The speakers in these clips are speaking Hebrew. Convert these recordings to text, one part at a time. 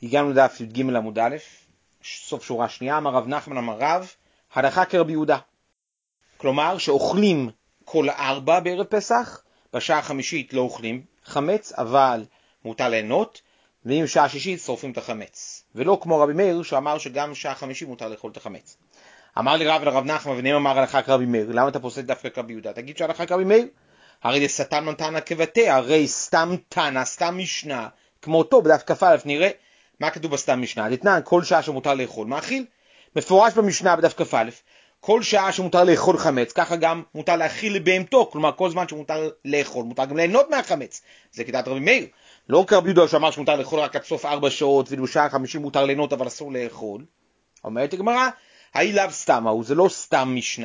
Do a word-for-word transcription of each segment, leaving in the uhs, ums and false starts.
הגענו לדף י"ג עמוד א', סוף שורה שנייה. אמר רב נחמן אמר רב, הלכה כרבי יהודה. כלומר שאוכלים כל ארבע בערב פסח, בשעה החמישית לא אוכלים חמץ, אבל מותר ליהנות, ואם שעה שישית שורפים את החמץ. ולא כמו רבי מאיר שאמר שגם שעה חמישית מותר לאכול את החמץ. אמר לי רב לרב נחמן ונאמר אמר הלכה כרבי מאיר, למה אתה פוסק דווקא כרבי יהודה? תגיד שהלכה כרבי מאיר. הרי זה סתן מתנא כבתי, הרי סתם תנא, סתם משנה, כמו אותו בדף כ"א נראה מה כתוב בסתם משנה. דתנן, כל שעה שמותר לאכול מאכיל, מפורש במשנה בדף כ"א, כל שעה שמותר לאכול חמץ, ככה גם מותר להאכיל לבהמתו, כלומר כל זמן שמותר לאכול, מותר גם ליהנות מהחמץ. זה כדעת רבי מאיר. לא כרבי יהודה שאמר שמותר לאכול רק עד סוף ארבע שעות, ואילו שעה חמישים מותר ליהנות אבל אסור לאכול. אומרת הגמרא, האי לאו סתם, הוא זה לא סתם משנה.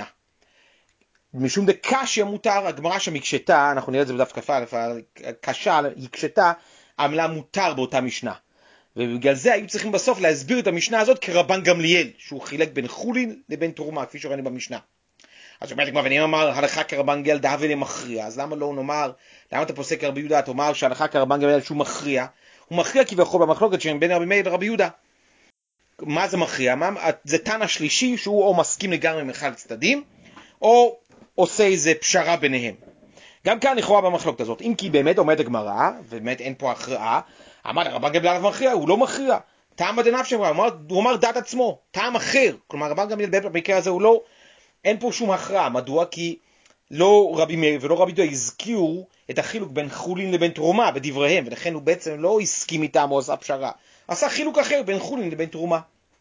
משום דקשיא מותר, הגמרא שם הקשתה, אנחנו נראה את זה בדף כ"א, הקשה הקשתה, המילה מותר באותה משנה. ובגלל זה היו צריכים בסוף להסביר את המשנה הזאת כרבן גמליאל, שהוא חילק בין חולין לבין תרומה, כפי שראינו במשנה. אז אומרת הגמרא, ואני אמר הלכה כרבן גמליאל דהווה למכריע, אז למה לא נאמר, למה אתה פוסק כרבי יהודה, אתה אומר שהלכה כרבן גמליאל שהוא מכריע, הוא מכריע כביכול במחלוקת שהם בין רבי מאיר לרבי יהודה. מה זה מכריע? מה, זה תנא שלישי שהוא או מסכים לגמרי עם אחד הצדדים, או עושה איזה פשרה ביניהם. גם כאן לכאורה במחלוקת הזאת, אם כי באמת אומרת הגמרא, ובאמת אין פה הכרעה, אמר רבן גמליאל מכריע, הוא לא מכריע. טעם בדנף שלו, הוא, הוא אמר דעת עצמו, טעם אחר. כלומר רבן גמליאל במקרה הזה הוא לא, אין פה שום הכרעה. מדוע? כי לא רבי מאיר ולא רבי יהודה הזכירו את החילוק בין חולין לבין תרומה בדבריהם, ולכן הוא בעצם לא הסכים איתם או עשה פשרה. עשה חילוק אחר בין חולין לבין תרומה.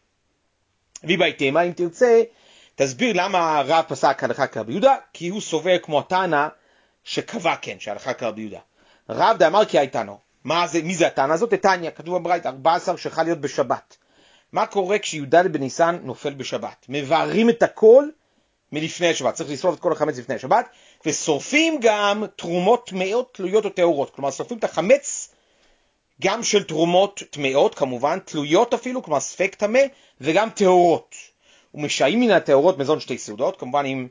ובהתאמה, אם תרצה, תסביר למה הרב פסק הלכה כרבי יהודה, כי הוא סובר כמו התנא שקבע כן, שהלכה כרבי יהודה. רב דאמר כי הייתנו. מה זה, מי זה התנא הזאת? תניא, כתוב בברייתא, ארבע עשרה שחל להיות בשבת. מה קורה כשי"ד בניסן נופל בשבת? מבארים את הכל מלפני השבת, צריך לשרוף את כל החמץ לפני השבת, ושורפים גם תרומות טמאות, תלויות או טהורות. כלומר, שורפים את החמץ גם של תרומות טמאות, כמובן, תלויות אפילו, כלומר ספק טמא, וגם טהורות. ומשאים מן הטהורות מזון שתי סעודות, כמובן אם,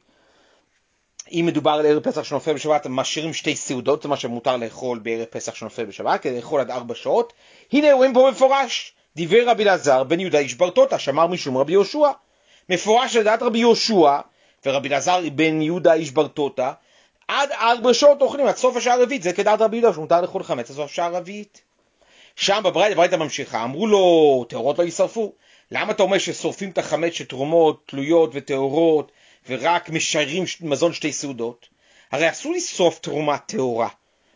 אם מדובר על ערב פסח שנופל בשבת, משאירים שתי סעודות, זה מה שמותר לאכול בערב פסח שנופל בשבת, כדי לאכול עד ארבע שעות. הנה רואים פה מפורש, דיבר רבי אלעזר בן יהודה איש ברטוטה, שמר משום רבי יהושע. מפורש לדעת רבי יהושע, ורבי אלעזר בן יהודה איש ברטוטה, עד ארבע שעות אוכלים, עד סוף השעה הרביעית, זה כדעת רבי יהודה, שמותר לאכול חמץ עד סוף השעה הרביעית. שם בברייתא, ברייתא ממשיכה, אמרו לו, טהורות לא יישרפו. למה אתה אומר ששורפים את החמץ של תרומות, תלויות וטהורות, ורק משאירים מזון שתי סעודות? הרי אסור לשרוף תרומה טהורה.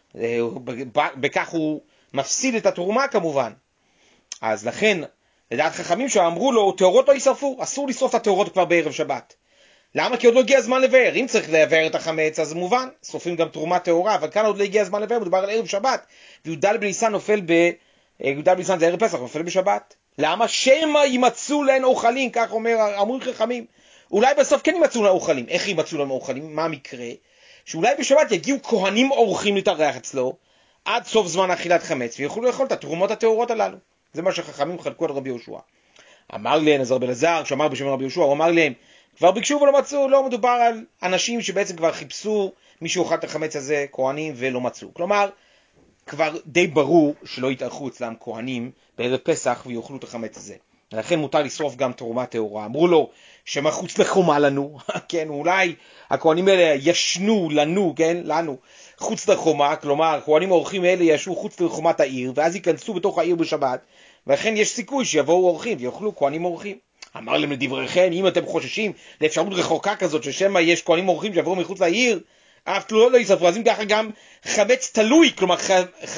בכך הוא מפסיד את התרומה כמובן. אז לכן, לדעת חכמים שאמרו לו, טהורות לא יישרפו, אסור לשרוף את הטהורות כבר בערב שבת. למה? כי עוד לא הגיע הזמן לבאר. אם צריך לבאר את החמץ, אז מובן, שורפים גם תרומה טהורה, אבל כאן עוד לא הגיע הזמן לבאר, מדובר על ערב שבת, וי"ד בניסן נופל ב... י"ד בניסן זה ערב פסח, נופל בשבת. למה? שמא יימצאו להן אוכלים, כך אומר, אמרו חכמים. אולי בסוף כן יימצאו להן אוכלים. איך יימצאו להן אוכלים? מה המקרה? שאולי בשבת יגיעו כהנים אורחים להתארח אצלו, עד סוף זמן אכילת חמץ, ויוכלו לאכול את התרומות הטהורות הללו. זה מה שחכמים חלקו על רבי יהושע. אמר להם עזר בן אלעזר, שאמר בשם רבי יהושע, הוא אמר להם, כבר ביקשו ולא מצאו, לא מדובר על אנשים שבעצם כבר חיפשו מישהו אוכל את החמץ הזה, כהנים, ולא מצאו. כלומר, כבר די ברור שלא יתארחו אצלם כהנים בערב פסח ויאכלו את החמץ הזה. לכן מותר לשרוף גם תרומה טהורה. אמרו לו שמחוץ לחומה לנו, כן, אולי הכהנים האלה ישנו לנו, כן, לנו, חוץ לחומה, כלומר, כהנים האורחים האלה ישנו חוץ לחומת העיר, ואז ייכנסו בתוך העיר בשבת, ולכן יש סיכוי שיבואו אורחים ויאכלו כהנים אורחים. אמר להם לדבריכם, אם אתם חוששים לאפשרות רחוקה כזאת, ששמה יש כהנים אורחים שיבואו מחוץ לעיר, אף תלויות לא יישרפו, אז אם ככה גם חמץ תלוי, כלומר ח... ח...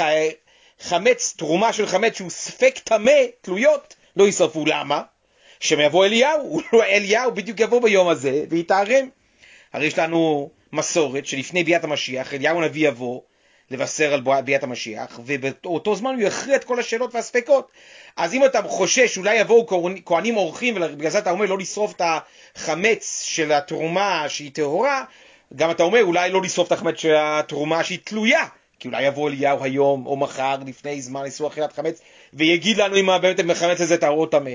חמץ, תרומה של חמץ שהוא ספק טמא, תלויות, לא יישרפו. למה? שמבוא אליהו, אליהו בדיוק יבוא ביום הזה ויתארם. הרי יש לנו מסורת שלפני ביאת המשיח, אליהו הנביא יבוא לבשר על ביאת המשיח, ובאותו זמן הוא יכריע את כל השאלות והספקות. אז אם אתה חושש אולי יבואו כהנים אורחים, ובגלל זה אתה אומר לא לשרוף את החמץ של התרומה שהיא טהורה, גם אתה אומר אולי לא לשרוף את החמץ של התרומה שהיא תלויה, כי אולי יבוא אליהו היום או מחר לפני זמן איסור אכילת חמץ, ויגיד לנו אם באמת החמץ הזה טהור או טמא.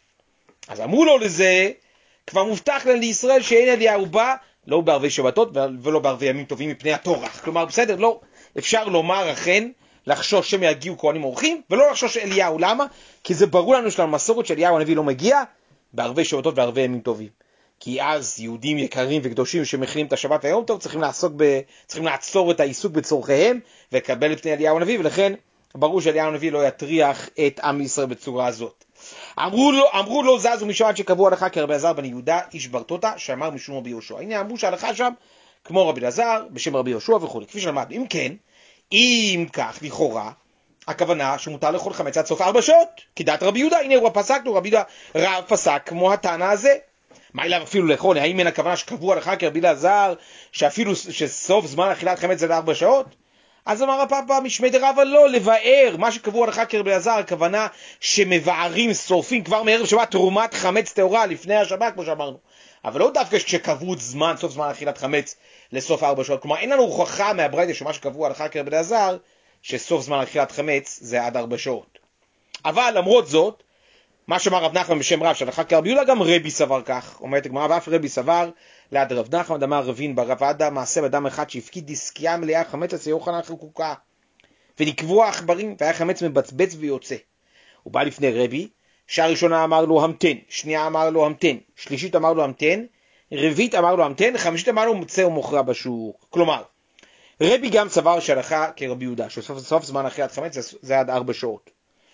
אז אמרו לו לזה, כבר מובטח לנו לישראל שאין אליהו בא, לא בערבי שבתות ולא בערבי ימים טובים מפני התורח. כלומר, בסדר, לא, אפשר לומר אכן, לחשוש שהם יגיעו כהנים אורחים, ולא לחשוש אליהו. למה? כי זה ברור לנו של המסורת של אליהו הנביא לא מגיע בערבי שבתות וערבי ימים טובים. כי אז יהודים יקרים וקדושים שמכינים את השבת והיום טוב צריכים לעסוק ב... צריכים לעצור את העיסוק בצורכיהם ולקבל את פני אליהו הנביא, ולכן ברור שאליהו הנביא לא יטריח את עם ישראל בצורה הזאת. אמרו לו, אמרו לו זזו משם עד שקבעו הלכה כרבי אלעזר בן יהודה איש ברטוטה שאמר משום רבי יהושע. הנה אמרו שההלכה שם כמו רבי אלעזר בשם רבי יהושע וכו'. כפי שלמדנו, אם כן, אם כך לכאורה הכוונה שמותר לאכול חמץ עד סוף ארבע שעות כדעת רבי יהודה. הנה הוא פסקנו, רבי יהודה רב פסק כמו הטענה הזה. מה אליו אפילו לאכול? האם אין הכוונה שקבעו הלכה כרבי אלעזר שאפילו שסוף זמן אכילת חמץ זה ארבע שעות? אז אמר הפאפה משמי דרבא לא, לבאר מה שקבעו הלכה כרבי אלעזר, הכוונה שמבארים, שורפים כבר מערב שבת תרומת חמץ טהורה לפני השבת כמו שאמרנו, אבל לא דווקא כשקבעו זמן, סוף זמן אכילת חמץ לסוף ארבע שעות. כלומר אין לנו הוכחה מהברייתא שמה שקבעו הלכה כרבי אלעזר שסוף זמן אכילת חמץ זה עד ארבע שעות. אבל למרות זאת, מה שאמר רב נחמן בשם רב שהלכה כרבי יהודה, גם רבי סבר כך. אומרת הגמרא, ואף רבי סבר ליד רב נחמן דאמר רבין ברב עדה מעשה בדם אחד שהפקיד דיסקיה מלאה חמץ אצל יוחנן חקוקה ונקבו העכברים והיה חמץ מבצבץ ויוצא. הוא בא לפני רבי, שעה ראשונה אמר לו המתן, שנייה אמר לו המתן, שלישית אמר לו המתן, רביעית אמר לו המתן, חמישית אמר לו מצא ומוכרע בשוק. כלומר רבי גם סבר שהלכה כרבי יהודה שסוף סוף זמן אכילת חמץ זה עד ארבע שעות.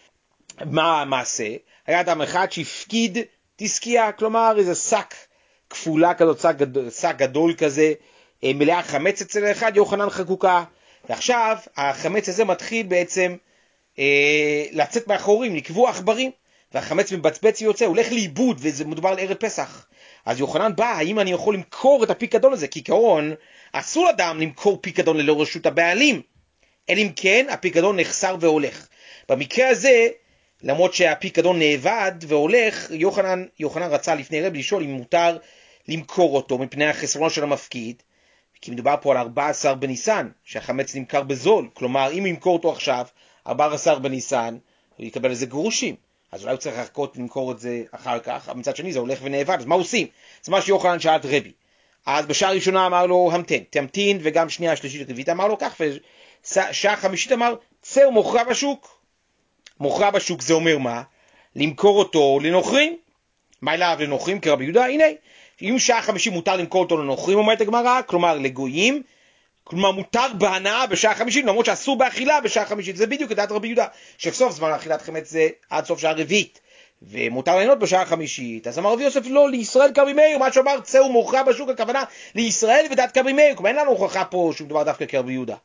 מה המעשה? היה אדם אחד שהפקיד דיסקיה, כלומר איזה שק כפולה כזאת, שק גדול, שק גדול כזה, מלאה חמץ אצל אחד, יוחנן חקוקה. ועכשיו החמץ הזה מתחיל בעצם אה, לצאת מאחורים, נקבו עכברים, והחמץ מבצבץ יוצא, הוא הולך לאיבוד, וזה מדובר על ערב פסח. אז יוחנן בא, האם אני יכול למכור את הפיקדון הזה? כי כעון, אסור אדם למכור פיקדון ללא רשות הבעלים, אלא אם כן הפיקדון נחסר והולך. במקרה הזה, למרות שהפיקדון נאבד והולך, יוחנן, יוחנן רצה לפני רבי לשאול אם מותר למכור אותו מפני החסרונו של המפקיד, כי מדובר פה על ארבעה עשר בניסן, שהחמץ נמכר בזול. כלומר, אם הוא ימכור אותו עכשיו, ארבעה עשר בניסן, הוא יקבל איזה גרושים. אז אולי הוא צריך לחכות למכור את זה אחר כך, אבל מצד שני זה הולך ונאבד, אז מה עושים? זה מה שיוחנן שאל את רבי. אז בשעה ראשונה אמר לו המתן, תמתין, וגם שנייה שלישית רביעית אמר לו כך, ושעה חמישית אמר צא ומוכרע בשוק. מוכרע בשוק זה אומר מה? למכור אותו לנוכרים. מה אליו לנוכרים כרבי יהודה? הנה, אם שעה חמישית מותר למכור אותו לנוכרים, אומרת הגמרא, כלומר לגויים, כלומר מותר בהנאה בשעה חמישית, למרות שאסור באכילה בשעה חמישית. זה בדיוק כדעת רבי יהודה, שסוף זמן אכילת חמץ זה עד סוף שעה רביעית, ומותר ליהנות בשעה חמישית. אז אמר רבי יוסף לא, לישראל כרבי מאיר, מה שאמר צא ומוכרע בשוק, הכוונה לישראל ודעת כרבי מאיר. כלומר אין לנו הוכחה פה שמדובר דווקא כרבי יהודה,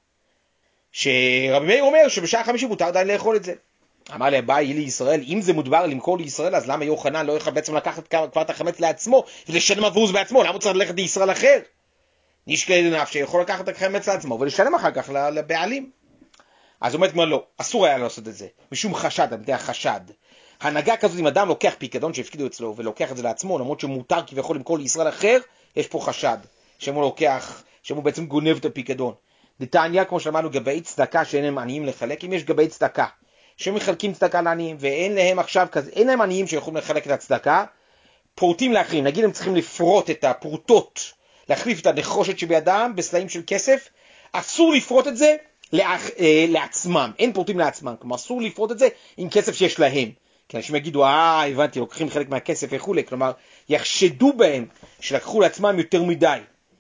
שרבי מאיר אומר שבשעה חמישית מותר עדיין לאכול את זה. אמר לי, באי לישראל, אם זה מודבר למכור לישראל, אז למה יוחנן לא יכול בעצם לקחת כבר את החמץ לעצמו ולשלם עבור זה בעצמו? למה הוא צריך ללכת לישראל אחר? נשקל נפש שיכול לקחת את החמץ לעצמו ולשלם אחר כך לבעלים. אז אומרת מה לא, אסור היה לעשות את זה, משום חשד, המדי החשד. הנהגה כזאת, אם אדם לוקח פיקדון שהפקידו אצלו ולוקח את זה לעצמו, למרות שמותר כביכול למכור לישראל אחר, יש פה חשד, שהוא לוקח, שהוא בעצם גונב את הפיקדון. דתניא, כמו שלמדנו, גבי צדקה שאין להם עניים לחלק, אם יש גבי צדקה שמחלקים צדקה לעניים, ואין להם עכשיו כזה, אין להם עניים שיכולים לחלק את הצדקה, פורטים לאחרים, נגיד הם צריכים לפרוט את הפרוטות, להחליף את הנחושת שבידם בסלעים של כסף, אסור לפרוט את זה לאח, אה, לעצמם, אין פורטים לעצמם, כלומר אסור לפרוט את זה עם כסף שיש להם, כי אנשים יגידו, אה, הבנתי, לוקחים חלק מהכסף וכו', כלומר יחשדו בהם שלקחו לעצמם יותר מדי,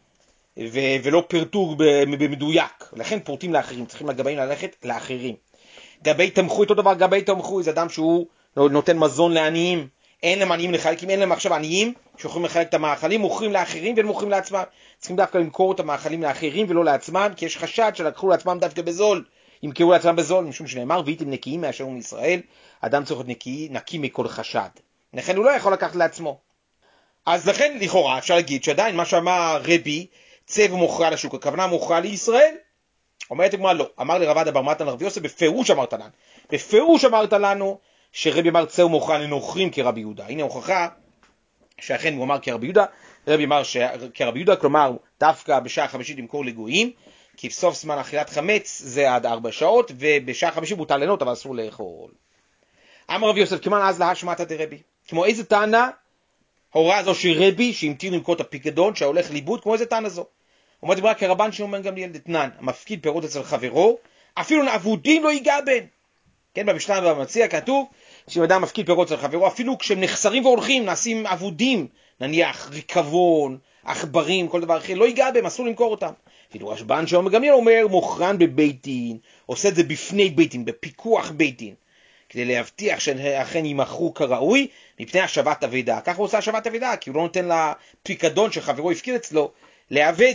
ו- ולא פרטו במדויק, לכן פורטים לאחרים, צריכים לגביהם ללכת לאחרים. גבי תמחוי, אותו דבר גבי תמחוי, זה אדם שהוא נותן מזון לעניים, אין להם עניים לחלק, אם אין להם עכשיו עניים שיכולים לחלק את המאכלים, מוכרים לאחרים והם מוכרים לעצמם. צריכים דווקא למכור את המאכלים לאחרים ולא לעצמם, כי יש חשד שלקחו לעצמם דווקא בזול, ימכרו לעצמם בזול, משום שנאמר, והייתם נקיים מאשר מישראל, אדם צריך להיות נקי, נקי מכל חשד. לכן הוא לא יכול לקחת לעצמו. אז לכן לכאורה אפשר להגיד שעדיין מה שאמר רבי, צא ומוכרע לשוק, הכוונה מוכרע לישראל, אומרת הגמרא לא, אמר לי רב עדה בר מתן לרבי יוסף, בפירוש אמרת לנו, בפירוש אמרת לנו שרבי אמר צא ומוכרע לנוכרים כרבי יהודה. הנה הוכחה שאכן הוא אמר כרבי יהודה, רבי אמר כרבי יהודה, כלומר דווקא בשעה חמישית למכור לגויים, כי בסוף זמן אכילת חמץ זה עד ארבע שעות, ובשעה חמישית מותר ליהנות אבל אסור לאכול. אמר רבי יוסף, כמן אז להשמטה דרבי, כמו איזה טענה הוראה זו של רבי שהמתיר למכור את הפיקדון שהולך לאיבוד, כמו איזה טענה זו? אומרת הגמרא כרבן שמעון בן גמליאל דתנן, המפקיד פירות אצל חברו, אפילו אבודים לא ייגע בהם. כן, במשנה במציע כתוב, שאם אדם מפקיד פירות אצל חברו, אפילו כשהם נחסרים והולכים, נעשים אבודים, נניח ריקבון, עכברים, כל דבר אחר, לא ייגע בהם, אסור למכור אותם. אפילו רשב"ן שאומר גמליאל אומר, מוכרן בבית דין, עושה את זה בפני בית דין, בפיקוח בית דין, כדי להבטיח שאכן יימכרו כראוי, מפני השבת אבדה. ככה הוא עושה השבת אבדה, כי הוא לא נותן לפיקדון שחברו הפקיד אצלו לאבד.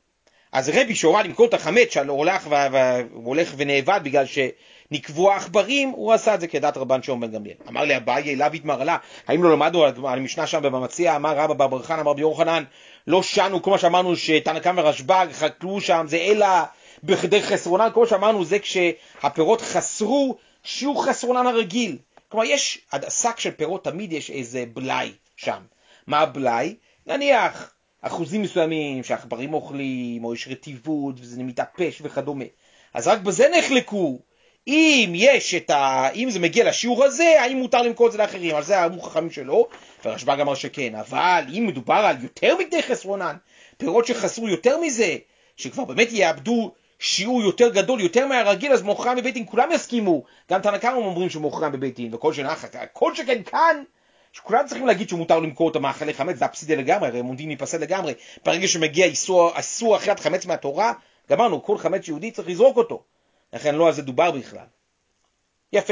אז רבי שהורה למכור את החמץ, שהוא הולך, ו... ו... הולך ונאבד בגלל שנקבו העכברים, הוא עשה את זה כדעת רבן שמעון בן גמליאל. אמר לי אביי, אליו התמר לה, האם לא למדנו על המשנה שם במציע, אמר רבא בר בר חנא, אמר רבי יוחנן, לא שנו, כמו שאמרנו שתנא קמא ורשב"ג חקלו שם, זה אלא בכדי חסרונן, כמו שאמרנו, זה כשהפירות חסרו, שיעור חסרונן הרגיל. כלומר, יש, השק של פירות תמיד יש איזה בלאי שם. מה הבלאי? נניח אחוזים מסוימים שהעכברים אוכלים, או יש רטיבות, וזה מתאפש וכדומה. אז רק בזה נחלקו. אם יש את ה... אם זה מגיע לשיעור הזה, האם מותר למכור את זה לאחרים? על זה אמרו חכמים שלו, ורשב"ג אמר שכן. אבל אם מדובר על יותר מכדי חסרונן, פירות שחסרו יותר מזה, שכבר באמת יאבדו שיעור יותר גדול, יותר מהרגיל, אז מוכרם בבית דין, כולם יסכימו. גם תנא קמא אומרים שמוכרם בבית דין, וכל שנח, כל שכן כאן, שכולם צריכים להגיד שמותר למכור את המאכלי חמץ, זה אפסידי לגמרי, הרי הם עומדים להיפסד לגמרי. ברגע שמגיע איסור, איסור אכילת חמץ מהתורה, גמרנו, כל חמץ יהודי צריך לזרוק אותו. לכן לא על זה דובר בכלל. יפה.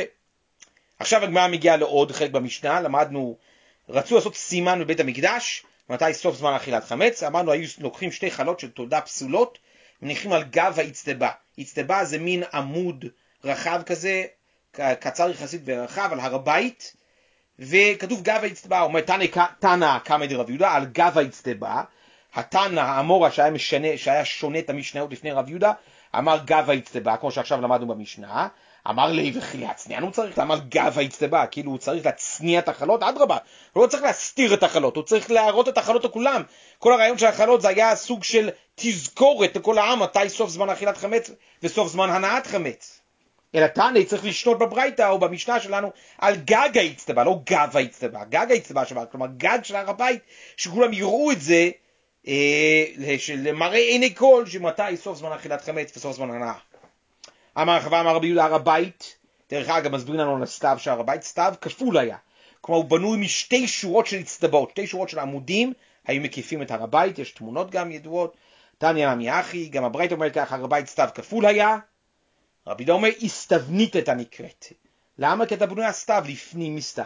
עכשיו הגמרא מגיעה לעוד חלק במשנה, למדנו, רצו לעשות סימן בבית המקדש, מתי סוף זמן אכילת חמץ, אמרנו, היו לוקחים שתי חלות של תודה פסולות, מניחים על גב האצטבה. אצטבה זה מין עמוד רחב כזה, קצר יחסית ורחב, על הר הבית, וכתוב גב האצטבה, אומר תנא קמא דרב יהודה, על גב האצטבה, התנא, האמורא שהיה משנה, שהיה שונה את המשניות לפני רב יהודה, אמר גב האצטבה, כמו שעכשיו למדנו במשנה, אמר לי וכי להצניע, הוא צריך לאמר גב האצטבה, כאילו הוא צריך להצניע את החלות, אדרבה, הוא לא צריך להסתיר את החלות, הוא צריך להראות את החלות לכולם. כל הרעיון של החלות זה היה סוג של תזכורת לכל העם, מתי סוף זמן אכילת חמץ וסוף זמן הנעת חמץ. אלא תנא צריך לשנות בברייתא או במשנה שלנו על גג האצטבה, לא גב האצטבה, גג האצטבה שבה, כלומר גג של הר הבית, שכולם יראו את זה, אה, למראה עיני כל, שמתי סוף זמן אכילת חמץ וסוף זמן הנעה. אמר רחבעם אמר רבי יהודה, הר הבית, דרך אגב מסבירים לנו על הסתיו של הר הבית, סתיו כפול היה, כלומר הוא בנוי משתי שורות של אצטבות, שתי שורות של עמודים, היו מקיפים את הר הבית, יש תמונות גם ידועות, תניא נמי אחי, גם הברייתא אומרת כך, הר הבית סתיו כפול היה, רבי יהודה אומר, הסתבנית הנקראת. למה? כי אתה בנוי הסתיו, לפנים מסתיו.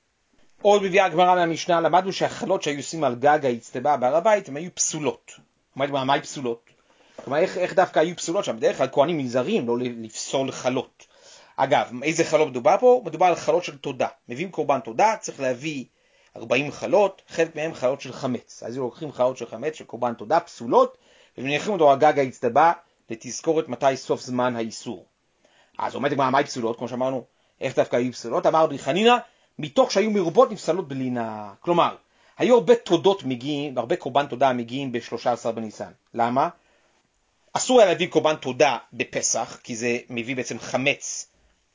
עוד מביאה הגמרא מהמשנה, למדנו שהחלות שהיו עושים על גג האצטבה בהר הבית, הן היו פסולות. אומרת, מה היו פסולות? כלומר, איך, איך דווקא היו פסולות שם? בדרך כלל כהנים נזהרים לא לפסול חלות. אגב, איזה חלות מדובר פה? מדובר על חלות של תודה. מביאים קורבן תודה, צריך להביא ארבעים חלות, חלק מהם חלות של חמץ. אז לוקחים חלות של חמץ של קורבן תודה, פסולות, ומניחים אותו על גג האצטבה, לתזכורת מתי סוף זמן האיסור. אז אומרת מה, מה פסולות? כמו שאמרנו, איך דווקא היו פסולות? אמר רבי חנינא, מתוך שהיו מרובות נפסלות בלינה. כלומר, היו הרבה תודות מגיעים, הרבה קורבן תודה מגיעים ב-שלושה עשר בניסן. למה? אסור היה להביא קורבן תודה בפסח, כי זה מביא בעצם חמץ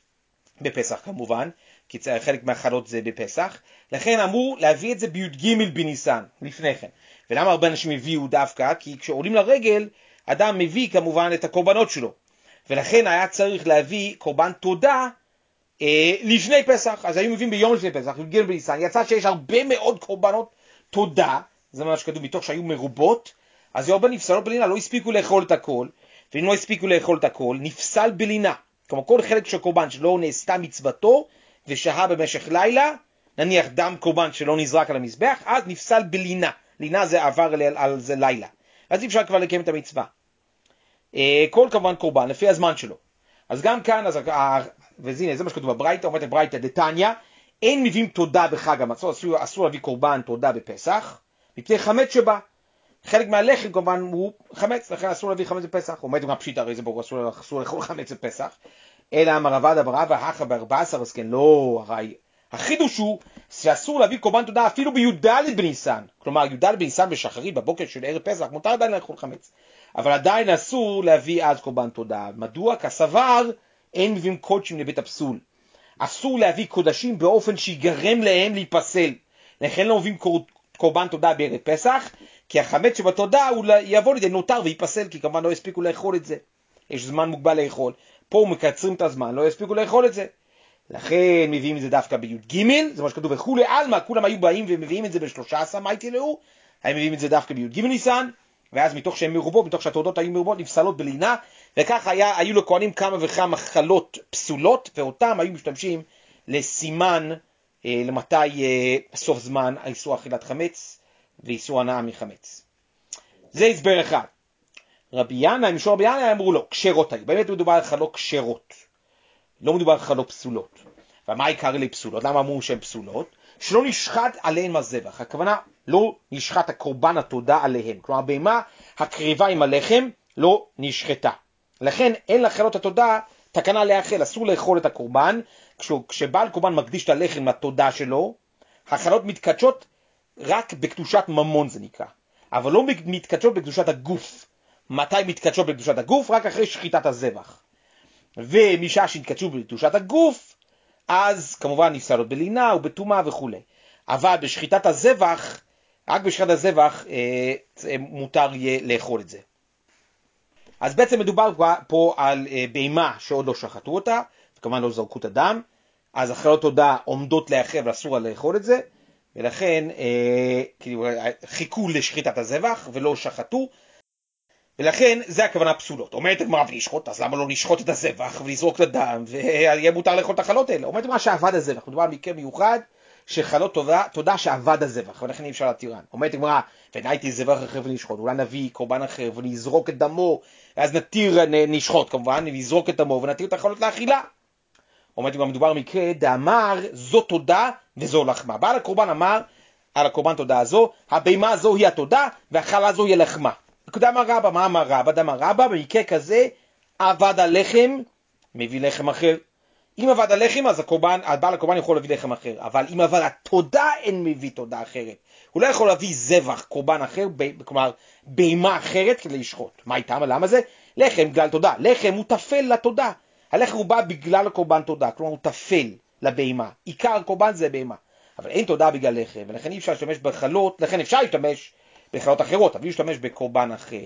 בפסח כמובן, כי חלק מהחלות זה בפסח, לכן אמור להביא את זה בי"ג בניסן, לפני כן. ולמה הרבה אנשים הביאו דווקא? כי כשעולים לרגל, אדם מביא כמובן את הקורבנות שלו, ולכן היה צריך להביא קורבן תודה אה, לפני פסח, אז היו מביאים ביום לפני פסח, י"ג בניסן, יצא שיש הרבה מאוד קורבנות תודה, זה מה שכתוב, מתוך שהיו מרובות, אז הרבה נפסלות בלינה, לא הספיקו לאכול את הכל, ואם לא הספיקו לאכול את הכל, נפסל בלינה. כלומר, כל חלק של קורבן שלא נעשתה מצוותו, ושהה במשך לילה, נניח דם קורבן שלא נזרק על המזבח, אז נפסל בלינה. לינה זה עבר על, על זה לילה. אז אי אפשר כבר לקיים את המצווה. כל כמובן קורבן, לפי הזמן שלו. אז גם כאן, אז, וזה זה מה שכתוב בברייתא, אומרת הברייתא דתניא, אין מביאים תודה בחג המצות, אסור, אסור להביא קורבן תודה בפסח, מפני חמץ שבא. חלק מהלחם כמובן הוא חמץ, לכן אסור להביא חמץ בפסח. הוא אומר גם פשיטא, הרי זה ברור, אסור, אסור לאכול חמץ בפסח. אלא אמר רבא בר אבא הכא בארבע עשרה, אז כן, לא, הרי החידוש הוא שאסור להביא קורבן תודה אפילו בי"ד בניסן. כלומר, י"ד בניסן בשחרית, בבוקר של ערב פסח, מותר עדיין לאכול חמץ. אבל עדיין אסור להביא אז קורבן תודה. מדוע? כסבר אין מביאים קודשים לבית הפסול. אסור להביא קודשים באופן שיגרם להם להיפסל. לכן לא מביאים קורבן תודה בערב פסח, כי החמץ שבתודה הוא יבוא לידי נותר ויפסל, כי כמובן לא הספיקו לאכול את זה. יש זמן מוגבל לאכול. פה מקצרים את הזמן, לא יספיקו לאכול את זה. לכן מביאים את זה דווקא בי"ג, זה מה שכתוב, וכולי עלמא, כולם היו באים ומביאים את זה ב-שלושה עשר מאי תלאו, הם מביאים את זה דווקא בי"ג ניסן, ואז מתוך שהן מרובות, מתוך שהתודות היו מרובות, נפסלות בלינה, וכך היה, היו לכהנים כמה וכמה חלות פסולות, ואותם היו משתמשים לסימן, אה, למתי אה, סוף זמן איסור אכילת חמץ, ואיסור הנאה מחמץ. זה הסבר אחד. רבי ינאי, משום רבי ינאי אמרו לו, כשרות היו, באמת מדובר על חלות כשרות, לא מדובר על חלות פסולות. ומה העיקר לי פסולות? למה אמרו שהן פסולות? שלא נשחט עליהן הזבח. הכוונה, לא נשחט הקורבן התודה עליהם. כלומר, בהמה הקריבה עם הלחם לא נשחטה. לכן אין לחלות התודה תקנה לאכול, אסור לאכול את הקורבן. כשבעל קורבן מקדיש את הלחם לתודה שלו, החלות מתקדשות רק בקדושת ממון זה נקרא. אבל לא מתקדשות בקדושת הגוף. מתי מתקדשות בקדושת הגוף? רק אחרי שחיטת הזבח. ומשעה שהתקדשו בקדושת הגוף, אז כמובן נפסלות בלינה ובטומאה וכו'. אבל בשחיטת הזבח, רק בשחיטת הזבח אה, מותר יהיה לאכול את זה. אז בעצם מדובר פה על אה, בהמה שעוד לא שחטו אותה, וכמובן לא זרקו את הדם, אז החלות תודה עומדות לאכול ואסור לאכול את זה, ולכן אה, כאילו, חיכו לשחיטת הזבח ולא שחטו, ולכן זה הכוונה פסולות. אומרת הגמרא ונשחוט, אז למה לא נשחוט את הזבח ולזרוק את הדם, ויהיה מותר לאכול את החלות האלה? אומרת מה שעבד הזבח, מדובר על מקרה מיוחד, שחלות תודה, תודה שעבד הזבח, ולכן אי אפשר להתירן. אומרת הגמרא, ונהייתי זבח אחר ונשחוט, אולי נביא קורבן אחר ונזרוק את דמו, אז נתיר, נשחוט כמובן, ונזרוק את דמו ונתיר את החלות לאכילה. אומרת הגמרא, מדובר על מקרה, דאמר, זו תודה וזו לחמה. בעל הקורבן אמר, על הקורבן תודה הזו, הבהמה הזו היא התודה, והחלה הזו היא לחמה. דאמר רבא, מה אמר רבא? דאמר רבא, במקרה כזה, עבד הלחם, מביא לחם אחר. אם עבד הלחם, אז הקורבן, בעל הקורבן יכול להביא לחם אחר. אבל אם עבד התודה, אין מביא תודה אחרת. הוא לא יכול להביא זבח, קורבן אחר, ב, כלומר, בהמה אחרת כדי לשחוט. מה איתם? למה זה? לחם בגלל תודה. לחם הוא תפל לתודה. הלחם הוא בא בגלל הקורבן תודה, כלומר הוא תפל לבהמה. עיקר הקורבן זה בהמה. אבל אין תודה בגלל לחם, ולכן אי אפשר להשתמש בחלות, לכן אפשר להשתמש בחלות אחרות, אבל להשתמש בקורבן אחר.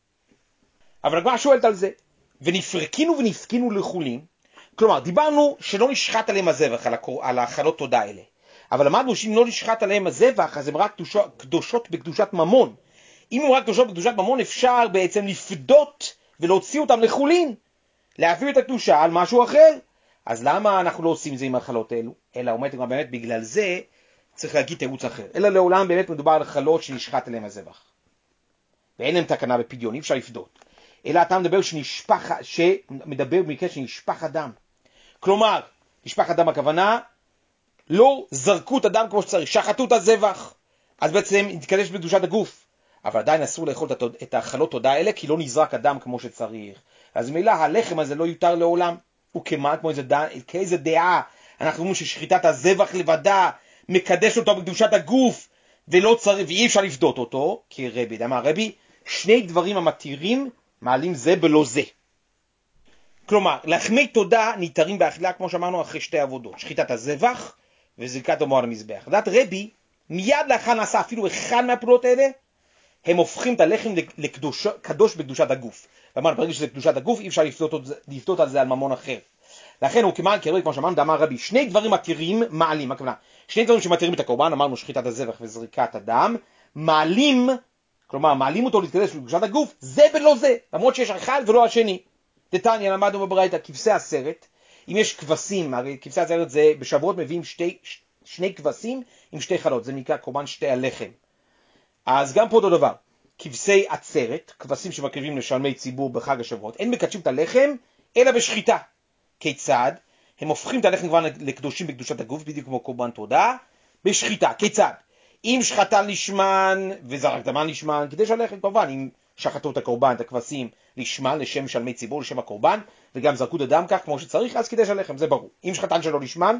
אבל הגמרא שואלת על זה, ונפרקינו ונפקינו לחולין, כלומר, דיברנו שלא נשחט עליהם הזבח, על, הקור... על החלות תודה האלה. אבל למדנו שאם לא נשחט עליהם הזבח, אז הם רק קדושות, קדושות בקדושת ממון. אם הם רק קדושות בקדושת ממון, אפשר בעצם לפדות ולהוציא אותם לחולין, להעביר את הקדושה על משהו אחר. אז למה אנחנו לא עושים זה עם החלות האלו? אלא אומרת גם באמת בגלל זה צריך להגיד תירוץ אחר. אלא לעולם באמת מדובר על חלות שנשחט עליהם הזבח. ואין להם תקנה בפדיון, אי אפשר לפדות. אלא אתה מדבר שנשפח, שמדבר במקרה שנשפח אדם. כלומר, נשפח אדם הכוונה, לא זרקו את הדם כמו שצריך, שחטו את הזבח. אז בעצם נתקדש בקדושת הגוף. אבל עדיין אסור לאכול את החלות תודה האלה, כי לא נזרק הדם כמו שצריך. אז מילה, הלחם הזה לא יותר לעולם. הוא כמעט כמו איזה, כאיזה דעה. אנחנו אומרים ששחיטת הזבח לבדה מקדש אותו בקדושת הגוף, ולא צריך, ואי אפשר לפדות אותו, כי רבי, דמה רבי, שני דברים המתירים מעלים זה בלא זה. כלומר, לחמי תודה ניתרים באכילה, כמו שאמרנו, אחרי שתי עבודות, שחיטת הזבח וזריקת דמו על המזבח. לדעת רבי, מיד לאחר נעשה אפילו אחד מהפעולות האלה, הם הופכים את הלחם לקדוש, קדוש בקדושת הגוף. ואמרנו, ברגע שזה קדושת הגוף, אי אפשר לפדות, לפדות על זה על ממון אחר. לכן הוא כמעט קרוי, כמו שאמרנו, דאמר רבי, שני דברים מתירים מעלים, הכוונה, שני דברים שמתירים את הקורבן, אמרנו שחיטת הזבח וזריקת הדם, מעלים, כלומר, מעלים אותו להתקדש בקדושת הגוף, זה בלא זה, למרות שיש אחד ולא השני. דתניא, למדנו בברייתא, כבשי עשרת, אם יש כבשים, הרי כבשי עשרת זה, בשבועות מביאים שתי, שני כבשים עם שתי חלות, זה נקרא קורבן שתי הלחם. אז גם פה אותו דבר, כבשי עצרת, כבשים שמקריבים לשלמי ציבור בחג השבועות, אין מקדשים את הלחם, אלא בשחיטה. כיצד? הם הופכים את הלחם כבר לקדושים בקדושת הגוף, בדיוק כמו קורבן תודה, בשחיטה. כיצד? אם שחטה לשמן וזרק דמן לשמן, כדי שהלחם כמובן, אם שחטו את הקורבן, את הכבשים, לשמן, לשם שלמי ציבור, לשם הקורבן, וגם זרקו את הדם כך כמו שצריך, אז כדי שהלחם, זה ברור. אם שחטן שלו לשמן,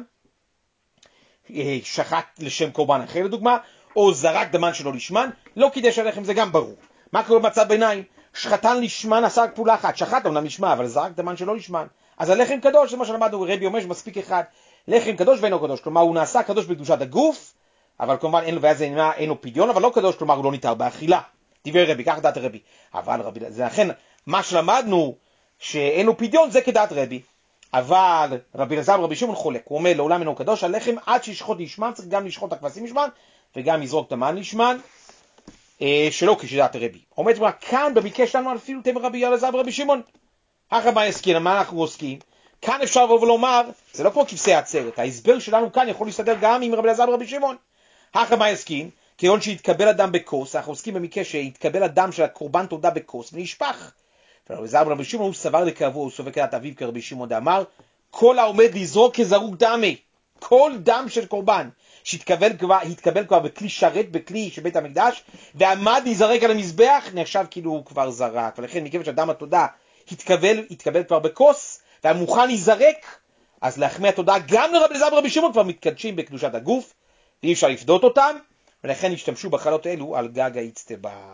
שחט לשם קורבן אחר לדוגמה, או זרק דמן שלו לשמן, לא כדי שהלחם, זה גם ברור. מה קורה במצב ביניים? שחטן לשמן עשה רק פעולה אחת, שחט אומנם לשמן, אבל זרק דמן שלו לשמן. אז הלחם קדוש, זה מה שלמדנו, רבי אומר שמספיק אחד, לחם קדוש ואינו קדוש, כלומר הוא נעשה קדוש בקדושת הגוף, אבל כמובן אין לו, ואז אין לו פדיון, אבל לא קדוש, כלומר הוא לא ניתר באכילה. דבר רבי, כך דעת רבי. אבל רבי, זה לכן, מה שלמדנו, שאין לו פדיון, זה כדעת רבי. אבל רבי אלעזר ורבי שמעון חולק, הוא אומר לעולם אינו קדוש, הלחם עד שישחוט לשמן, צריך גם לשחוט את הכבשים לשמן, וגם לזרוק את המן לשמן, אה, שלא כשדעת רבי. אומרת כבר, כאן במקרה שלנו אפילו תמר רבי אלעזר ורבי שמעון. אחר מה יסקין, מה אנחנו עוסקים? כאן אפשר לבוא ולומר, זה לא כמו כבשי עצרת, ההסבר שלנו כאן יכול להסתדר גם עם רבי אלעזר ורבי שמעון. אחר מה יסקין, כיוון שהתקבל אדם בכוס, אנחנו עוסקים במקרה שהתקבל אדם של הקורבן תודה בכוס ונשפך. רבי אלעזר ורבי שמעון הוא סבר לקרבו, הוא סובר כדעת אביו כרבי שמעון דאמר, כל העומד לזרוק כזרוק דמי, כל דם של קורבן שהתקבל כבר, התקבל כבר בכלי שרת, בכלי של בית המקדש, ועמד להיזרק על המזבח, נחשב כאילו הוא כבר זרק. ולכן מכיוון שהדם התודה התקבל, התקבל כבר בכוס, והמוכן להיזרק, אז לחמי התודה גם לרבי אלעזר ורבי שמעון כבר מתקדשים בקדושת הגוף, ואי אפשר לפדות אותם, ולכן השתמשו בחלות אלו על גג האצטבה.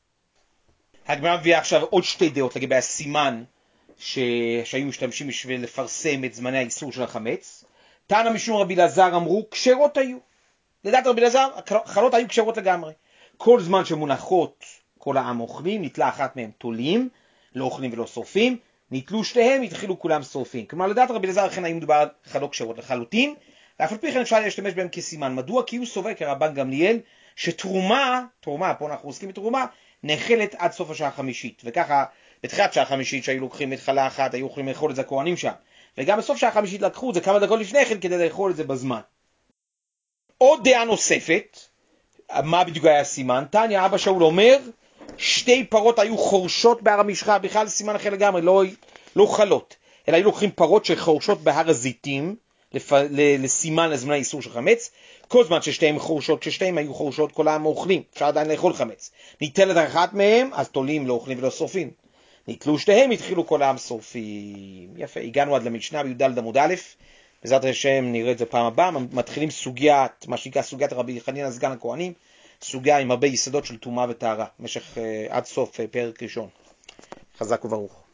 הגמרא מביאה עכשיו עוד שתי דעות לגבי הסימן ש... שהיו משתמשים בשביל לפרסם את זמני האיסור של החמץ. תנא משום רבי אלעזר אמרו, כשרות היו. לדעת רבי אלעזר, החלות היו כשרות לגמרי. כל זמן שמונחות כל העם אוכלים, נתלה אחת מהם תולים, לא אוכלים ולא שורפים, נתלו שתיהם, התחילו כולם שורפים. כלומר, לדעת רבי אלעזר אכן היו מדובר על חלות כשרות לחלוטין, ואף על פי כן אפשר להשתמש בהם כסימן. מדוע? כי הוא סובר כרבן גמליאל, שתרומה, תרומה, פה אנחנו עוסקים בתרומה, נאכלת עד סוף השעה החמישית. וככה, בתחילת שעה החמישית שהיו לוקחים את חלה אחת, היו יכולים לאכול את זה הכהנים שם. וגם בסוף שעה החמישית לקחו את זה כמה דקות לפני כן כדי לאכול את זה בזמן. עוד דעה נוספת, מה בדיוק היה הסימן? תניא אבא שאול אומר, שתי פרות היו חורשות בהר המשחה, בכלל סימן אחר לגמרי, לא, לא חלות, אלא היו לוקחים פרות שחורשות בהר הזיתים, לפ... לסימן לזמני איסור של חמץ, כל זמן ששתיהם חורשות, כששתיהם היו חורשות כל העם אוכלים, אפשר עדיין לאכול חמץ. ניטלת אחת מהם, אז תולים לא אוכלים ולא שורפים. נתלו שתיהם, התחילו כל העם שורפים. יפה, הגענו עד למשנה בי"ד עמוד א', בעזרת השם נראה את זה פעם הבאה, מתחילים סוגיית, מה שנקרא סוגיית רבי חנינא סגן הכהנים, סוגיה עם הרבה יסודות של טומאה וטהרה, במשך עד סוף פרק ראשון. חזק וברוך.